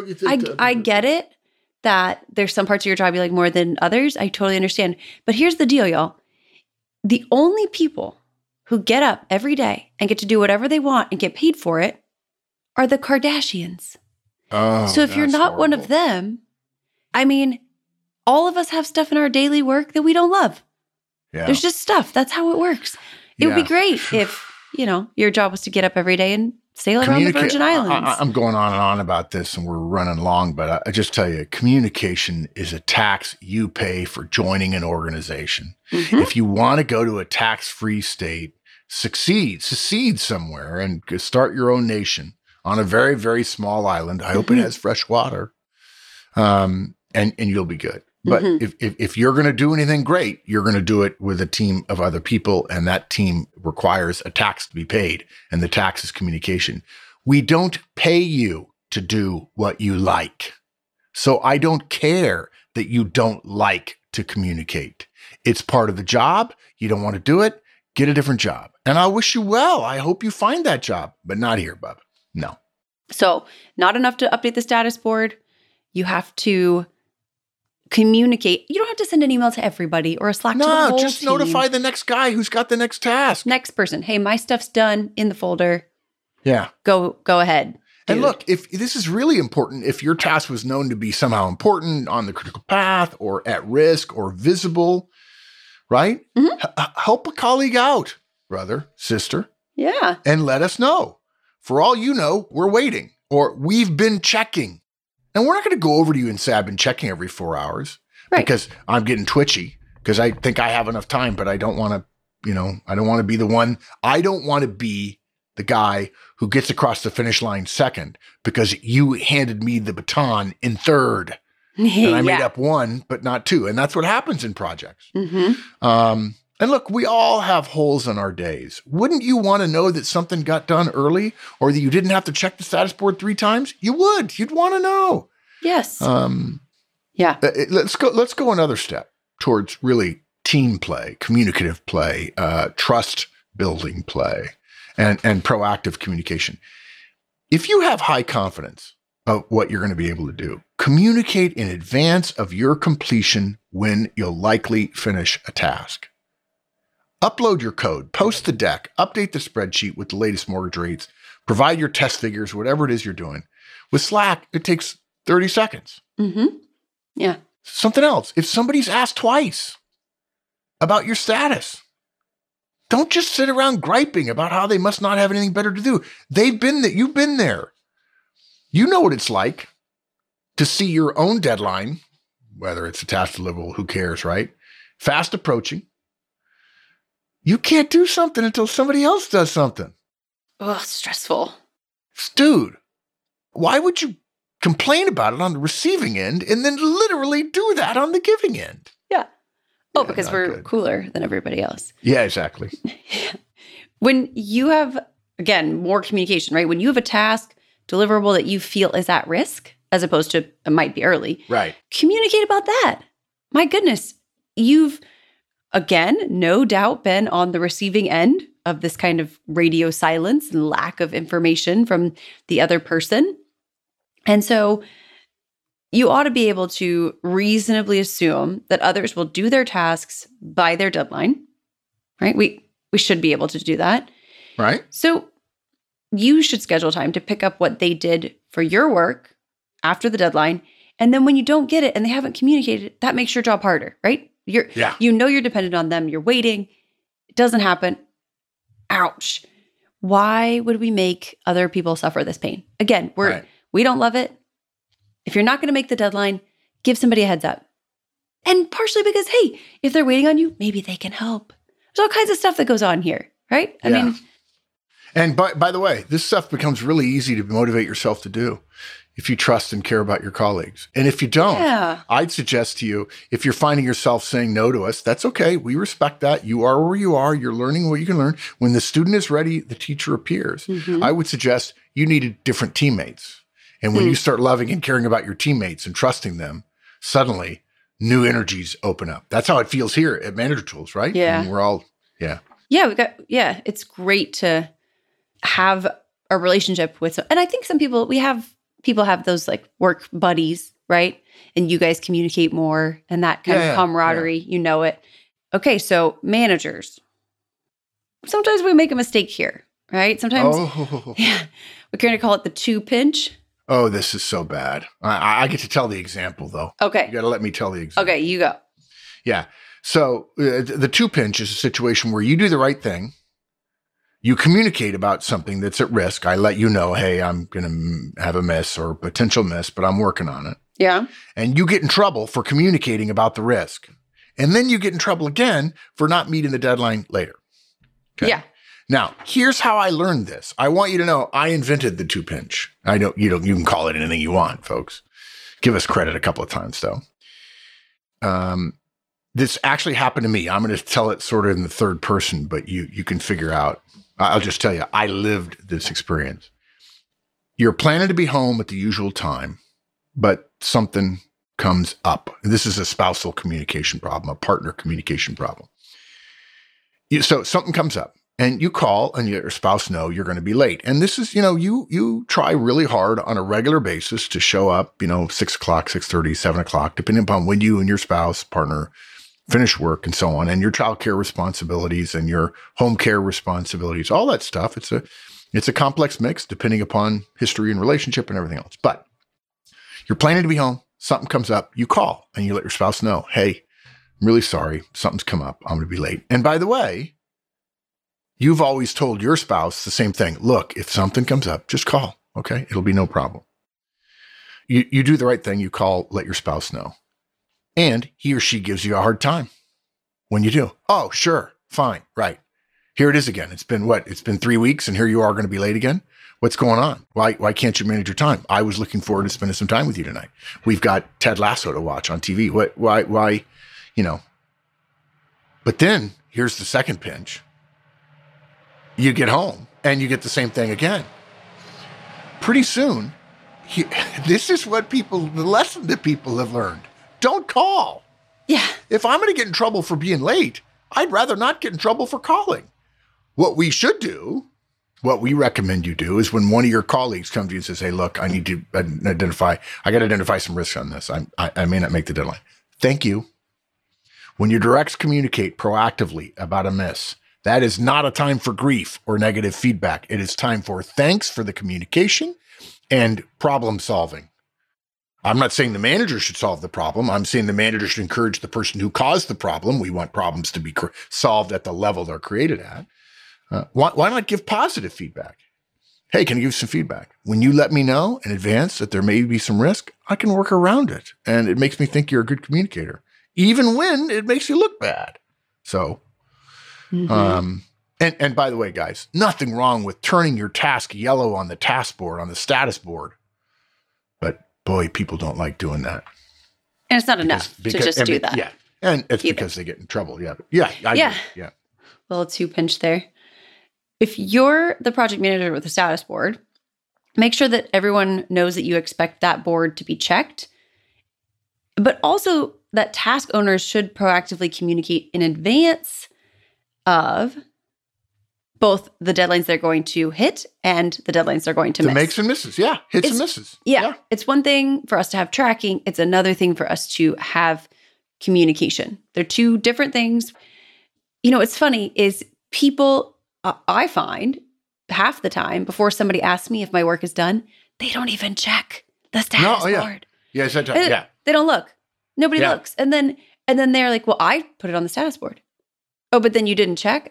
I get it that there's some parts of your job you like more than others. I totally understand. But here's the deal, y'all. The only people who get up every day and get to do whatever they want and get paid for it are the Kardashians. Oh, so if you're not one of them, I mean, all of us have stuff in our daily work that we don't love. Yeah. There's just stuff. That's how it works. It would be great if, your job was to get up every day and sail around the Virgin Islands. I'm going on and on about this, and we're running long, but I just tell you, communication is a tax you pay for joining an organization. If you want to go to a tax-free state, secede somewhere and start your own nation on a very, very small island. I hope it has fresh water, and you'll be good. But if you're going to do anything great, you're going to do it with a team of other people, and that team requires a tax to be paid, and the tax is communication. We don't pay you to do what you like. So I don't care that you don't like to communicate. It's part of the job. You don't want to do it, get a different job. And I wish you well. I hope you find that job, but not here, Bubba. No. So not enough to update the status board. You have to communicate. You don't have to send an email to everybody or a Slack to the whole just team. notify the next guy who's got the next task. Next person. Hey, my stuff's done in the folder. Yeah. Go ahead. And look, if this is really important, if your task was known to be somehow important, on the critical path, or at risk, or visible, right? Help a colleague out, brother, sister. Yeah. And let us know. For all you know, we're waiting, or we've been checking. And we're not going to go over to you and say, I've been checking every 4 hours because I'm getting twitchy because I think I have enough time, but I don't want to, I don't want to be the one. I don't want to be the guy who gets across the finish line second because you handed me the baton in third. And I made up one, but not two. And that's what happens in projects. And look, we all have holes in our days. Wouldn't you want to know that something got done early or that you didn't have to check the status board 3 times? You would. You'd want to know. Yes. Yeah. Let's go another step towards really team play, communicative play, trust building play, and proactive communication. If you have high confidence of what you're going to be able to do, communicate in advance of your completion when you'll likely finish a task. Upload your code, post the deck, update the spreadsheet with the latest mortgage rates, provide your test figures, whatever it is you're doing. With Slack, it takes 30 seconds. Yeah. Something else. If somebody's asked twice about your status, don't just sit around griping about how they must not have anything better to do. They've been there. You've been there. You know what it's like to see your own deadline, whether it's a task deliverable, who cares, right? Fast approaching. You can't do something until somebody else does something. Oh, stressful. Dude, why would you complain about it on the receiving end and then literally do that on the giving end? Yeah. Oh, because we're cooler than everybody else. Yeah, exactly. When you have, again, more communication, right? When you have a task deliverable that you feel is at risk, as opposed to it might be early. Right. Communicate about that. My goodness, you've, again, no doubt been on the receiving end of this kind of radio silence and lack of information from the other person. And so you ought to be able to reasonably assume that others will do their tasks by their deadline, right? We should be able to do that. Right. So you should schedule time to pick up what they did for your work after the deadline. And then when you don't get it and they haven't communicated, that makes your job harder, right? You know you're dependent on them. You're waiting. It doesn't happen. Ouch. Why would we make other people suffer this pain? Again, we don't love it. If you're not going to make the deadline, give somebody a heads up. And partially because, hey, if they're waiting on you, maybe they can help. There's all kinds of stuff that goes on here, right? I mean, and by the way, this stuff becomes really easy to motivate yourself to do. if you trust and care about your colleagues. And if you don't, I'd suggest to you, if you're finding yourself saying no to us, that's okay. We respect that. You are where you are. You're learning what you can learn. When the student is ready, the teacher appears. I would suggest you needed different teammates. And when you start loving and caring about your teammates and trusting them, suddenly new energies open up. That's how it feels here at Manager Tools, right? Yeah. I mean, we're all, Yeah, it's great to have a relationship with, and I think some people, people have those like work buddies, right? And you guys communicate more and that kind of camaraderie, you know it. Okay, so managers. Sometimes we make a mistake here, right? Sometimes we're going to call it the 2 pinch. Oh, this is so bad. I get to tell the example, though. Okay. You got to let me tell the example. Okay, you go. Yeah. So the 2 pinch is a situation where you do the right thing. You communicate about something that's at risk. I let you know, hey, I'm going to have a miss or potential miss, but I'm working on it. Yeah. And you get in trouble for communicating about the risk. And then you get in trouble again for not meeting the deadline later. Okay? Yeah. Now, here's how I learned this. I want you to know I invented the 2 pinch. You can call it anything you want, folks. Give us credit a couple of times, though. This actually happened to me. I'm going to tell it sort of in the third person, but you can figure out. I'll just tell you, I lived this experience. You're planning to be home at the usual time, but something comes up. This is a spousal communication problem, a partner communication problem. So something comes up and you call and your spouse know you're going to be late. And this is, you try really hard on a regular basis to show up, 6 o'clock, 6:30, 7 o'clock, depending upon when you and your spouse, partner finish work and so on, and your child care responsibilities and your home care responsibilities, all that stuff. It's a complex mix depending upon history and relationship and everything else. But you're planning to be home, something comes up, you call and you let your spouse know, hey, I'm really sorry, something's come up, I'm going to be late. And by the way, you've always told your spouse the same thing. Look, if something comes up, just call, okay? It'll be no problem. You do the right thing, you call, let your spouse know. And he or she gives you a hard time when you do. Oh, sure. Fine. Right. Here it is again. It's been 3 weeks and here you are going to be late again. What's going on? Why can't you manage your time? I was looking forward to spending some time with you tonight. We've got Ted Lasso to watch on TV. Why, But then here's the second pinch. You get home and you get the same thing again. Pretty soon, this is the lesson that people have learned. Don't call. Yeah. If I'm going to get in trouble for being late, I'd rather not get in trouble for calling. What we should do, what we recommend you do, is when one of your colleagues comes to you and says, hey, look, I need to I got to identify some risks on this. I may not make the deadline. Thank you. When your directs communicate proactively about a miss, that is not a time for grief or negative feedback. It is time for thanks for the communication and problem solving. I'm not saying the manager should solve the problem. I'm saying the manager should encourage the person who caused the problem. We want problems to be solved at the level they're created at. Why not give positive feedback? Hey, can you give some feedback? When you let me know in advance that there may be some risk, I can work around it. And it makes me think you're a good communicator, even when it makes you look bad. So, and by the way, guys, nothing wrong with turning your task yellow on the task board, on the status board. But boy, people don't like doing that. And it's not enough to just do that. Yeah. And it's because they get in trouble. Yeah. Yeah. I agree. Yeah. Little 2 pinch there. If you're the project manager with a status board, make sure that everyone knows that you expect that board to be checked, but also that task owners should proactively communicate in advance of both the deadlines they're going to hit and the deadlines they're going to miss. The makes and misses. Yeah. Hits and misses. Yeah. It's one thing for us to have tracking. It's another thing for us to have communication. They're two different things. What's funny is people, I find half the time before somebody asks me if my work is done, they don't even check the status board. Yeah. Yeah. They don't look. Nobody looks. And then they're like, well, I put it on the status board. Oh, but then you didn't check?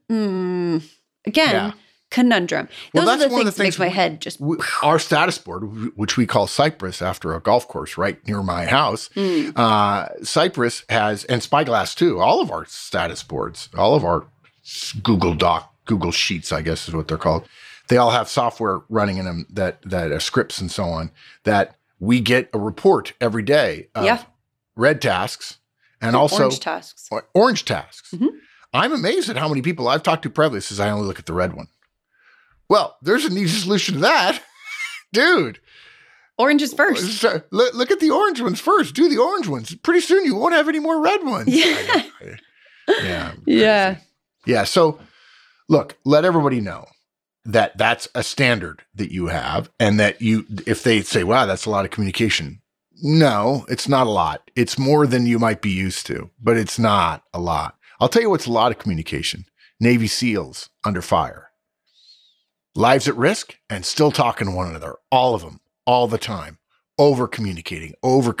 Conundrum. Those are the things that make my head just... Our status board, which we call Cypress after a golf course right near my house, Cypress has, and Spyglass too, all of our status boards, all of our Google Sheets, I guess is what they're called, They all have software running in them that scripts and so on, that we get a report every day of red tasks and also orange tasks. Mm-hmm. I'm amazed at how many people I've talked to privately says I only look at the red one. Well, there's an easy solution to that. Dude. Orange is first. Look at the orange ones first. Do the orange ones. Pretty soon you won't have any more red ones. Yeah. Yeah. So look, let everybody know that that's a standard that you have, and that if they say, wow, that's a lot of communication. No, it's not a lot. It's more than you might be used to, but it's not a lot. I'll tell you what's a lot of communication. Navy SEALs under fire. Lives at risk and still talking to one another. All of them, all the time. Over-communicating.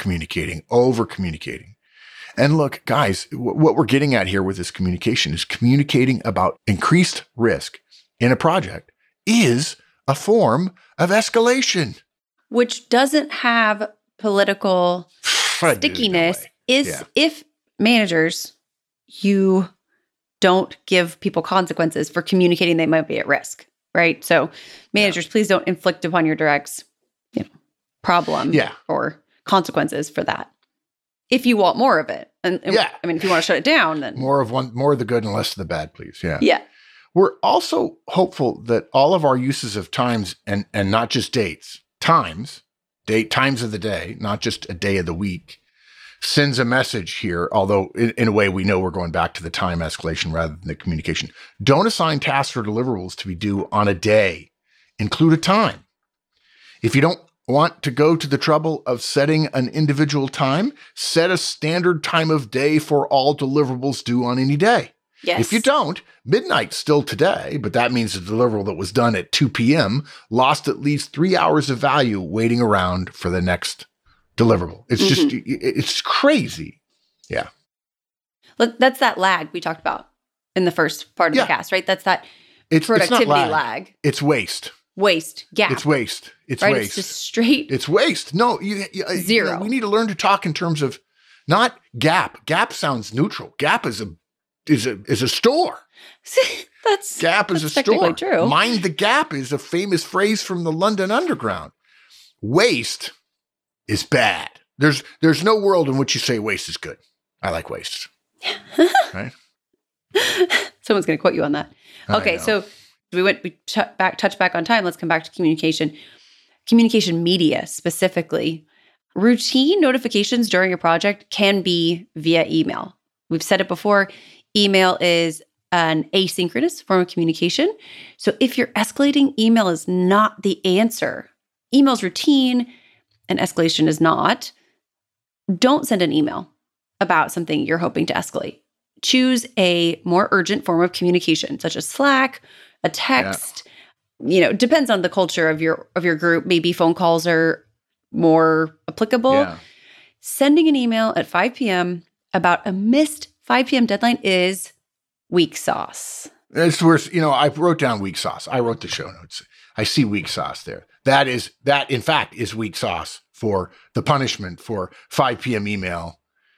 And look, guys, what we're getting at here with this communication is communicating about increased risk in a project is a form of escalation. Which doesn't have political stickiness if managers, you don't give people consequences for communicating they might be at risk, right? So managers, please don't inflict upon your directs problem or consequences for that. If you want more of it. And I mean, if you want to shut it down, then more of the good and less of the bad, please. Yeah. Yeah. We're also hopeful that all of our uses of times and not just dates, times of the day, not just a day of the week, sends a message here, although in a way we know we're going back to the time escalation rather than the communication. Don't assign tasks or deliverables to be due on a day. Include a time. If you don't want to go to the trouble of setting an individual time, set a standard time of day for all deliverables due on any day. Yes. If you don't, midnight's still today, but that means the deliverable that was done at 2 p.m. lost at least 3 hours of value waiting around for the next deliverable. It's just, it's crazy. Yeah. Look, that's that lag we talked about in the first part of the cast, right? That's that productivity lag. It's waste. Gap. It's waste. It's right? waste. It's just straight. It's waste. No, zero. We need to learn to talk in terms of not gap. Gap sounds neutral. Gap is a store. Gap is a store. True. Mind the gap is a famous phrase from the London Underground. Waste is bad. There's no world in which you say waste is good. I like waste. Right? Someone's going to quote you on that. Okay, so we touched back on time. Let's come back to communication. Communication media specifically. Routine notifications during a project can be via email. We've said it before. Email is an asynchronous form of communication. So if you're escalating, email is not the answer. Email's routine and escalation is not. Don't send an email about something you're hoping to escalate. Choose a more urgent form of communication, such as Slack, a text. Depends on the culture of your group. Maybe phone calls are more applicable. Yeah. Sending an email at 5 p.m. about a missed 5 p.m. deadline is weak sauce. It's worse. I wrote down weak sauce. I wrote the show notes. I see weak sauce there. That in fact is weak sauce for the punishment for 5 p.m. email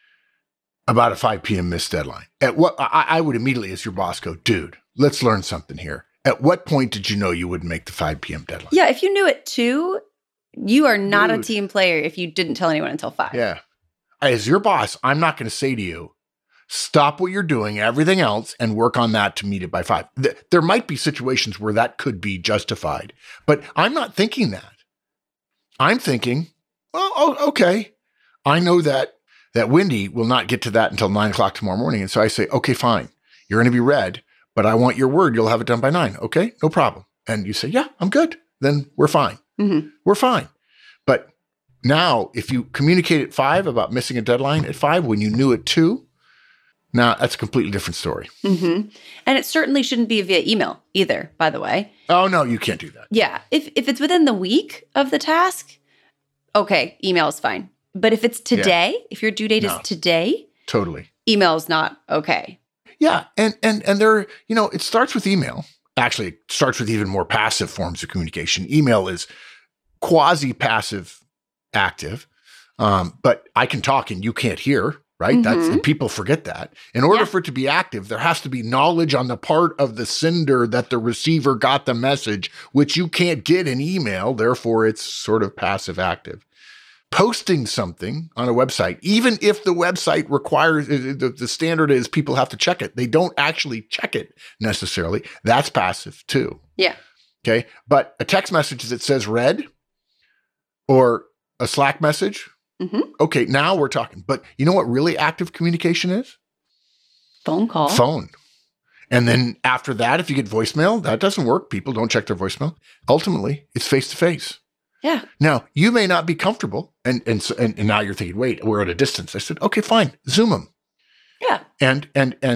about a 5 p.m. missed deadline. At what I would immediately, as your boss, go, dude, let's learn something here. At what point did you know you wouldn't make the 5 p.m. deadline? Yeah, if you knew it too, you are not a team player if you didn't tell anyone until 5. Yeah. As your boss, I'm not going to say to you, stop what you're doing, everything else, and work on that to meet it by 5. There might be situations where that could be justified, but I'm not thinking that. I'm thinking, okay. I know that Wendy will not get to that until 9 o'clock tomorrow morning. And so I say, okay, fine. You're going to be red, but I want your word. You'll have it done by 9. Okay, no problem. And you say, yeah, I'm good. Then we're fine. Mm-hmm. We're fine. But now if you communicate at 5 about missing a deadline at 5 when you knew it 2, now that's a completely different story. Mm-hmm. And it certainly shouldn't be via email either, by the way. Oh, no, you can't do that. Yeah. If it's within the week of the task, okay, email is fine. But if it's today, if your due date is today, totally, email is not okay. Yeah. And there, it starts with email. Actually, it starts with even more passive forms of communication. Email is quasi-passive active, but I can talk and you can't hear, right? And people forget that. In order for it to be active, there has to be knowledge on the part of the sender that the receiver got the message, which you can't get in email. Therefore, it's sort of passive active. Posting something on a website, even if the website requires, the standard is people have to check it. They don't actually check it necessarily. That's passive too. Yeah. Okay. But a text message that says read or a Slack message. Okay. Now we're talking. But you know what really active communication is? Phone call. Phone. And then after that, if you get voicemail, that doesn't work. People don't check their voicemail. Ultimately, it's face to face. Yeah. Now, you may not be comfortable, and now you're thinking, wait, we're at a distance. I said, okay, fine, Zoom them. Yeah. And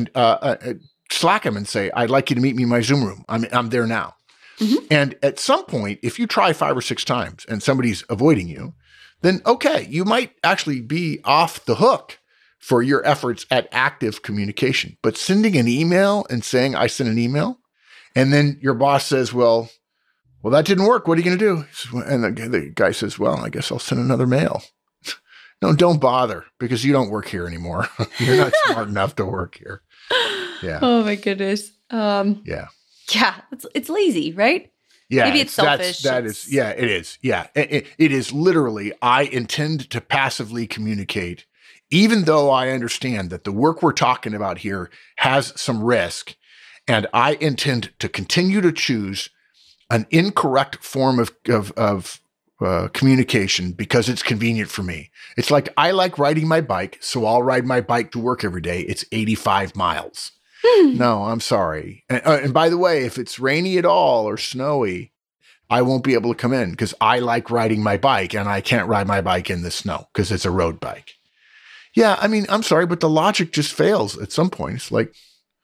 Slack them and say, I'd like you to meet me in my Zoom room. I'm there now. And at some point, if you try 5 or 6 times and somebody's avoiding you, then okay, you might actually be off the hook for your efforts at active communication. But sending an email and saying, I sent an email, and then your boss says, well, that didn't work. What are you going to do? And the guy says, well, I guess I'll send another mail. No, don't bother because you don't work here anymore. You're not smart enough to work here. Yeah. Oh my goodness. Yeah. Yeah. It's lazy, right? Yeah. Maybe it's selfish. It is. Yeah. It is literally, I intend to passively communicate, even though I understand that the work we're talking about here has some risk, and I intend to continue to choose an incorrect form of communication because it's convenient for me. It's like, I like riding my bike, so I'll ride my bike to work every day. It's 85 miles. No, I'm sorry. And by the way, if it's rainy at all or snowy, I won't be able to come in because I like riding my bike and I can't ride my bike in the snow because it's a road bike. Yeah, I mean, I'm sorry, but the logic just fails at some point. It's like,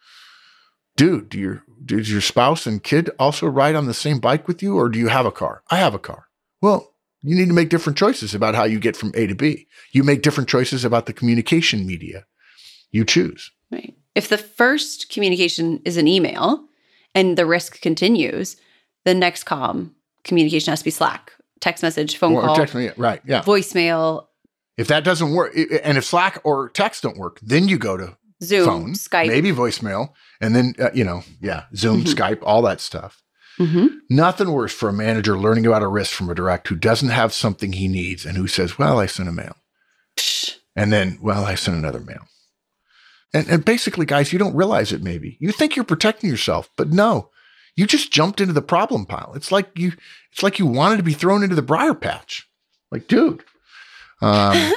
dude, did your spouse and kid also ride on the same bike with you, or do you have a car? I have a car. Well, you need to make different choices about how you get from A to B. You make different choices about the communication media you choose. Right. If the first communication is an email and the risk continues, the next communication has to be Slack, text message, phone call, right? Yeah, voicemail. If that doesn't work, and if Slack or text don't work, then you go to Zoom, phone, Skype, maybe voicemail, and then, Zoom, Skype, all that stuff. Nothing worse for a manager learning about a risk from a direct who doesn't have something he needs and who says, well, I sent a mail. And then, well, I sent another mail. And basically, guys, you don't realize it maybe. You think you're protecting yourself, but no, you just jumped into the problem pile. It's like you wanted to be thrown into the briar patch. Like, dude. I've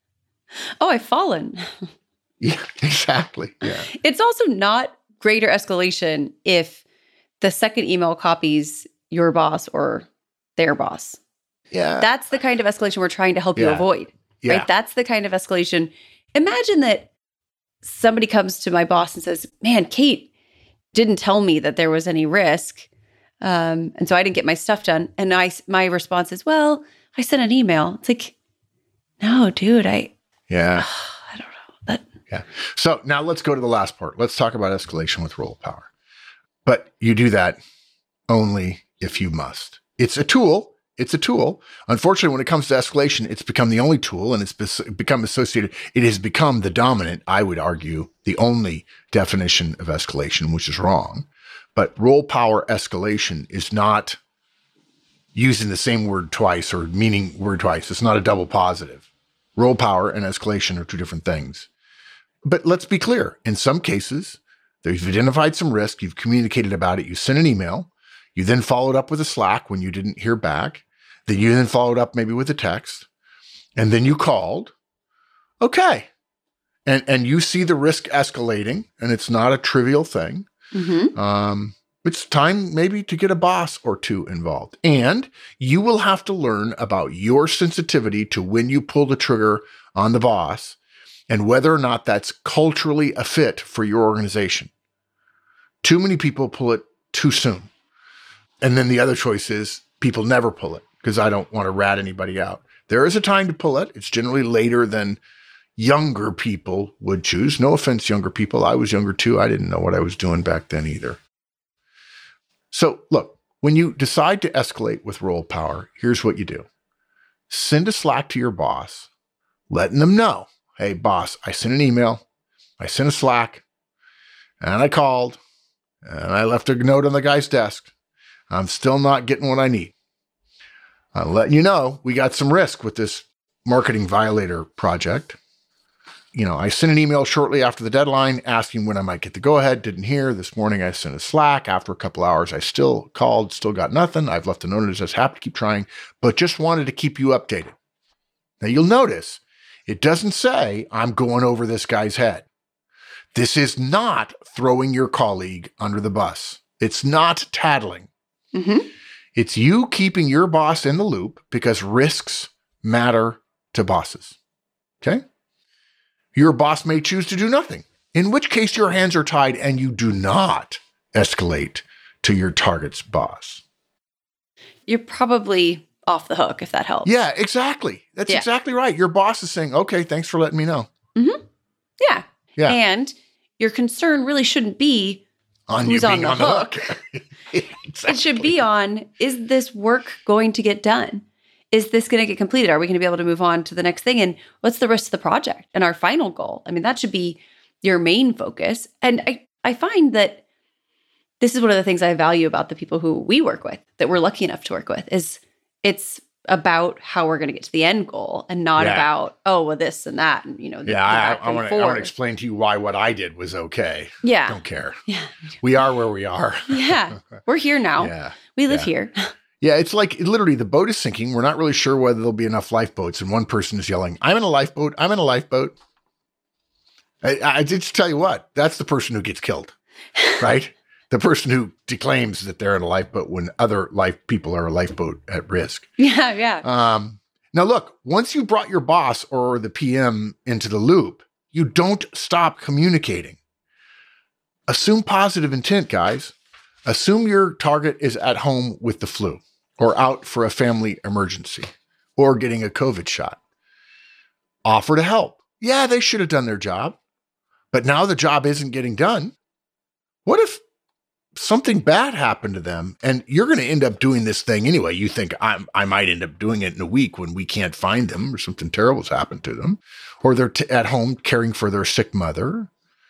fallen. Yeah, exactly. Yeah. It's also not greater escalation if the second email copies your boss or their boss. Yeah. That's the kind of escalation we're trying to help you avoid. Yeah. Right? That's the kind of escalation. Imagine that somebody comes to my boss and says, man, Kate didn't tell me that there was any risk. And so I didn't get my stuff done. And my response is, well, I sent an email. It's like, no, dude, I don't know. Yeah. So now let's go to the last part. Let's talk about escalation with role power. But you do that only if you must. It's a tool. Unfortunately, when it comes to escalation, it's become the only tool, and it's become associated. It has become the dominant, I would argue, the only definition of escalation, which is wrong. But role power escalation is not using the same word twice or meaning word twice. It's not a double positive. Role power and escalation are two different things. But let's be clear. In some cases, you've identified some risk. You've communicated about it. You sent an email. You then followed up with a Slack when you didn't hear back. Then you then followed up maybe with a text. And then you called. Okay. And you see the risk escalating, and it's not a trivial thing. It's time maybe to get a boss or two involved. And you will have to learn about your sensitivity to when you pull the trigger on the boss and whether or not that's culturally a fit for your organization. Too many people pull it too soon. And then the other choice is people never pull it because I don't want to rat anybody out. There is a time to pull it. It's generally later than younger people would choose. No offense, younger people. I was younger too. I didn't know what I was doing back then either. So look, when you decide to escalate with role power, here's what you do. Send a Slack to your boss, letting them know, hey, boss, I sent an email, I sent a Slack, and I called, and I left a note on the guy's desk. I'm still not getting what I need. I'll let you know we got some risk with this marketing violator project. I sent an email shortly after the deadline asking when I might get the go-ahead. Didn't hear. This morning I sent a Slack. After a couple hours, I still called, still got nothing. I've left a note that says, happy to keep trying, but just wanted to keep you updated. Now you'll notice it doesn't say I'm going over this guy's head. This is not throwing your colleague under the bus. It's not tattling. Mm-hmm. It's you keeping your boss in the loop because risks matter to bosses. Okay? Your boss may choose to do nothing, in which case your hands are tied and you do not escalate to your target's boss. You're probably off the hook if that helps. Yeah, exactly. That's exactly right. Your boss is saying, okay, thanks for letting me know. Mm-hmm. Yeah. Yeah. And your concern really shouldn't be on who's on the hook. Exactly. It should be on, is this work going to get done? Is this going to get completed? Are we going to be able to move on to the next thing? And what's the rest of the project and our final goal? I mean, that should be your main focus. And I find that this is one of the things I value about the people who we work with, that we're lucky enough to work with, is it's about how we're going to get to the end goal and not about, this and that. And, I want to explain to you why what I did was okay. Yeah. Don't care. Yeah. We are where we are. Yeah. We're here now. Yeah. We live here. Yeah, it's like literally the boat is sinking. We're not really sure whether there'll be enough lifeboats. And one person is yelling, I'm in a lifeboat. I'm in a lifeboat. I just tell you what, that's the person who gets killed, right? The person who declaims that they're in a lifeboat when other people are a lifeboat at risk. Yeah, yeah. Now, look, once you brought your boss or the PM into the loop, you don't stop communicating. Assume positive intent, guys. Assume your target is at home with the flu or out for a family emergency or getting a COVID shot. Offer to help. Yeah, they should have done their job, but now the job isn't getting done. What if something bad happened to them and you're going to end up doing this thing anyway? You think I might end up doing it in a week when we can't find them or something terrible's happened to them, or they're at home caring for their sick mother.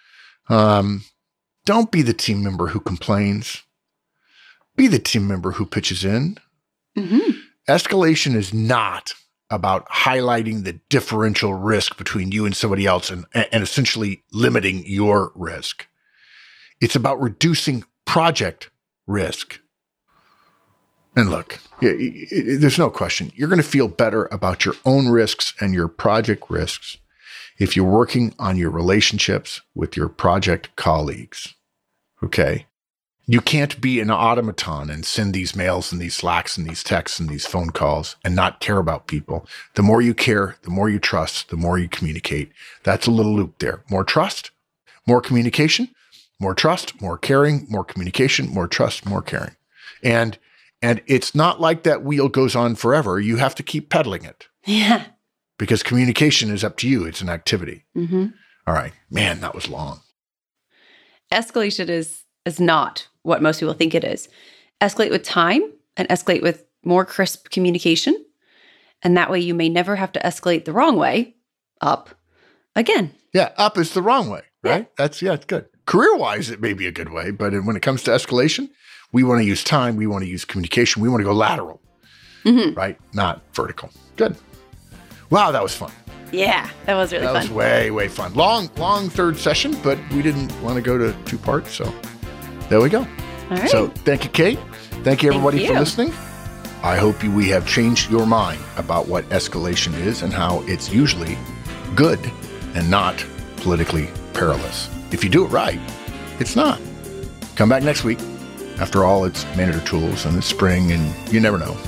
Don't be the team member who complains. Be the team member who pitches in. Mm-hmm. Escalation is not about highlighting the differential risk between you and somebody else and essentially limiting your risk. It's about reducing project risk. And look, there's no question. You're going to feel better about your own risks and your project risks if you're working on your relationships with your project colleagues. Okay? You can't be an automaton and send these mails and these Slacks and these texts and these phone calls and not care about people. The more you care, the more you trust, the more you communicate. That's a little loop there. More trust, more communication, more trust, more caring, more communication, more trust, more caring. And it's not like that wheel goes on forever. You have to keep pedaling it. Yeah. Because communication is up to you. It's an activity. Mm-hmm. All right. Man, that was long. Escalation is not what most people think it is. Escalate with time and escalate with more crisp communication. And that way you may never have to escalate the wrong way up again. Yeah, up is the wrong way, right? Yeah. It's good. Career-wise, it may be a good way, but when it comes to escalation, we want to use time, we want to use communication, we want to go lateral, right? Not vertical. Good. Wow, that was fun. Yeah, that was really fun. That was way, way fun. Long third session, but we didn't want to go to 2 parts, so there we go. All right. So thank you, Kate. Thank you, everybody, for listening. I hope we have changed your mind about what escalation is and how it's usually good and not politically perilous. If you do it right, it's not. Come back next week. After all, it's Manager Tools and it's spring and you never know.